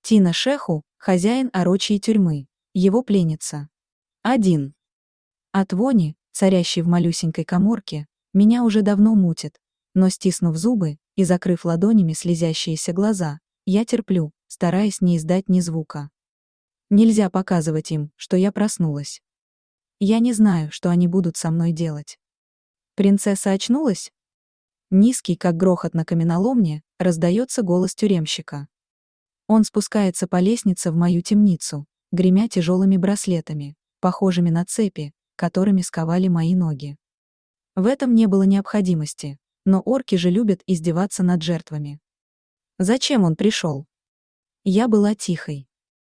Тина Шеху, хозяин орочьей тюрьмы, его пленница. 1. От вони, царящей в малюсенькой каморке, меня уже давно мутит, но стиснув зубы и закрыв ладонями слезящиеся глаза, я терплю, стараясь не издать ни звука. Нельзя показывать им, что я проснулась. Я не знаю, что они будут со мной делать. Принцесса очнулась? Низкий, как грохот на каменоломне, раздается голос тюремщика. Он спускается по лестнице в мою темницу, гремя тяжелыми браслетами, похожими на цепи, которыми сковали мои ноги. В этом не было необходимости, но орки же любят издеваться над жертвами. Зачем он пришел? Я была тихой.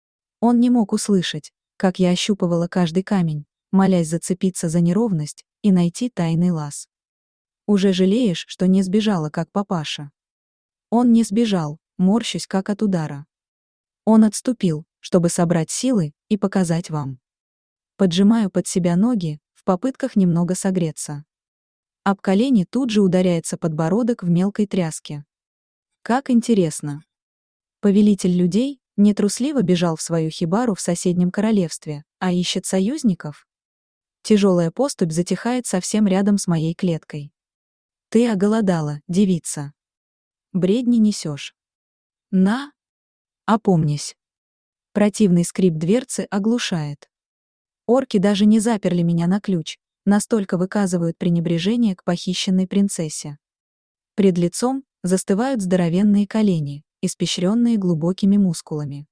Он не мог услышать, как я ощупывала каждый камень, молясь зацепиться за неровность и найти тайный лаз. Уже жалеешь, что не сбежала, как папаша? Он не сбежал, морщусь, как от удара. Он отступил, чтобы собрать силы и показать вам. Поджимаю под себя ноги, в попытках немного согреться. Об колени тут же ударяется подбородок в мелкой тряске. Как интересно. Повелитель людей нетрусливо бежал в свою хибару в соседнем королевстве, а ищет союзников? Тяжелая поступь затихает совсем рядом с моей клеткой. Ты оголодала, девица. Бредни несешь. На! Опомнись. Противный скрип дверцы оглушает. Орки даже не заперли меня на ключ, настолько выказывают пренебрежение к похищенной принцессе. Пред лицом застывают здоровенные колени, испещренные глубокими мускулами.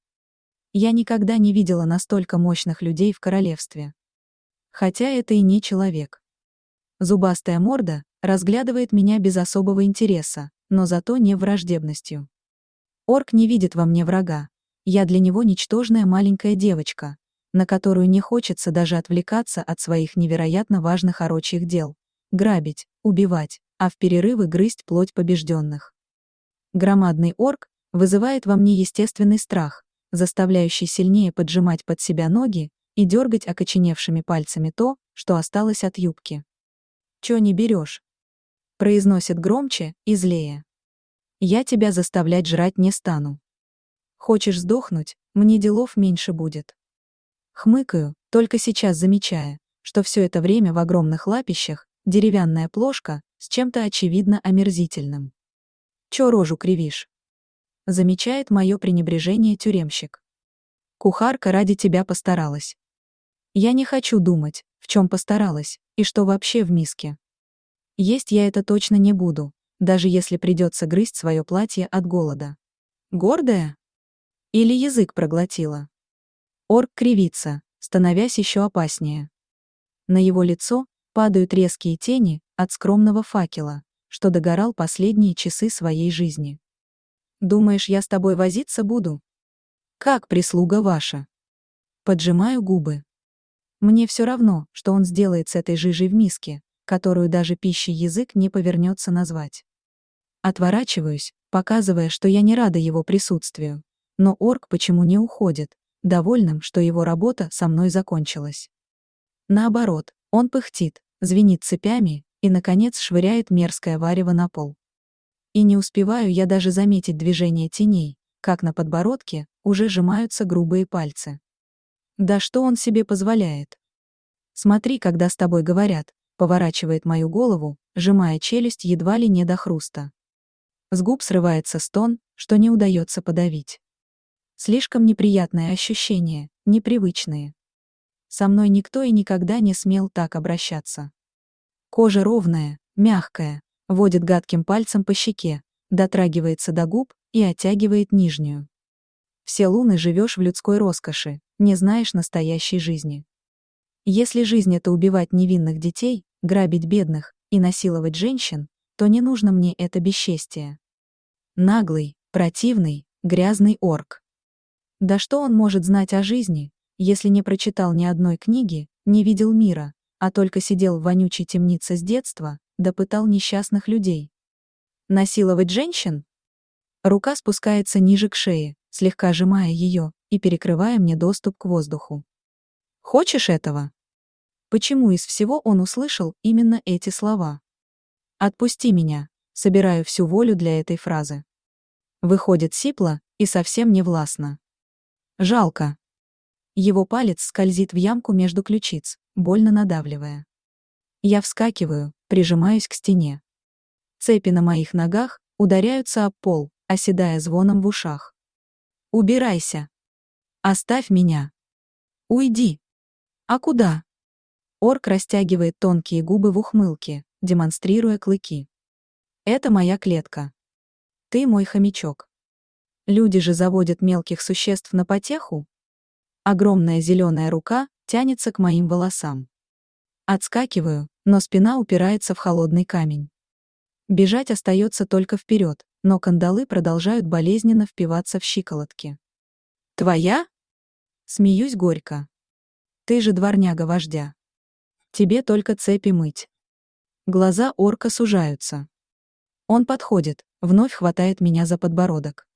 Я никогда не видела настолько мощных людей в королевстве. Хотя это и не человек. Зубастая морда разглядывает меня без особого интереса, но зато не враждебностью. Орк не видит во мне врага. Я для него ничтожная маленькая девочка, на которую не хочется даже отвлекаться от своих невероятно важных орочьих дел. Грабить, убивать, а в перерывы грызть плоть побежденных. Громадный орк вызывает во мне естественный страх, заставляющий сильнее поджимать под себя ноги и дергать окоченевшими пальцами то, что осталось от юбки. «Чё не берешь?» Произносит громче и злее. «Я тебя заставлять жрать не стану. Хочешь сдохнуть, мне делов меньше будет». Хмыкаю, только сейчас замечая, что все это время в огромных лапищах деревянная плошка с чем-то очевидно омерзительным. «Чё рожу кривишь?» Замечает мое пренебрежение тюремщик. «Кухарка ради тебя постаралась». Я не хочу думать, в чем постаралась, и что вообще в миске. Есть я это точно не буду, даже если придется грызть свое платье от голода. Гордая? Или язык проглотила? Орк кривится, становясь еще опаснее. На его лицо падают резкие тени от скромного факела, что догорал последние часы своей жизни. Думаешь, я с тобой возиться буду? Как прислуга ваша? Поджимаю губы. Мне все равно, что он сделает с этой жижей в миске, которую даже пищей язык не повернется назвать. Отворачиваюсь, показывая, что я не рада его присутствию. Но орк почему не уходит, довольным, что его работа со мной закончилась. Наоборот, он пыхтит, звенит цепями и, наконец, швыряет мерзкое варево на пол. И не успеваю я даже заметить движение теней, как на подбородке уже сжимаются грубые пальцы. Да что он себе позволяет? Смотри, когда с тобой говорят, поворачивает мою голову, сжимая челюсть едва ли не до хруста. С губ срывается стон, что не удается подавить. Слишком неприятные ощущения, непривычные. Со мной никто и никогда не смел так обращаться. Кожа ровная, мягкая, водит гадким пальцем по щеке, дотрагивается до губ и оттягивает нижнюю. Все луны живешь в людской роскоши, не знаешь настоящей жизни. Если жизнь — это убивать невинных детей, грабить бедных и насиловать женщин, то не нужно мне это бесчестие. Наглый, противный, грязный орк. Да что он может знать о жизни, если не прочитал ни одной книги, не видел мира, а только сидел в вонючей темнице с детства, да пытал несчастных людей? Насиловать женщин? Рука спускается ниже к шее, слегка сжимая ее и перекрывая мне доступ к воздуху. Хочешь этого? Почему из всего он услышал именно эти слова? «Отпусти меня», собираю всю волю для этой фразы. Выходит сипло и совсем не властно. Жалко. Его палец скользит в ямку между ключиц, больно надавливая. Я вскакиваю, прижимаюсь к стене. Цепи на моих ногах ударяются об пол, оседая звоном в ушах. Убирайся. Оставь меня. Уйди. А куда? Орк растягивает тонкие губы в ухмылке, демонстрируя клыки. Это моя клетка. Ты мой хомячок. Люди же заводят мелких существ на потеху. Огромная зеленая рука тянется к моим волосам. Отскакиваю, но спина упирается в холодный камень. Бежать остается только вперед, но кандалы продолжают болезненно впиваться в щиколотки. Твоя? Смеюсь горько. Ты же дворняга вождя. Тебе только цепи мыть. Глаза орка сужаются. Он подходит, вновь хватает меня за подбородок.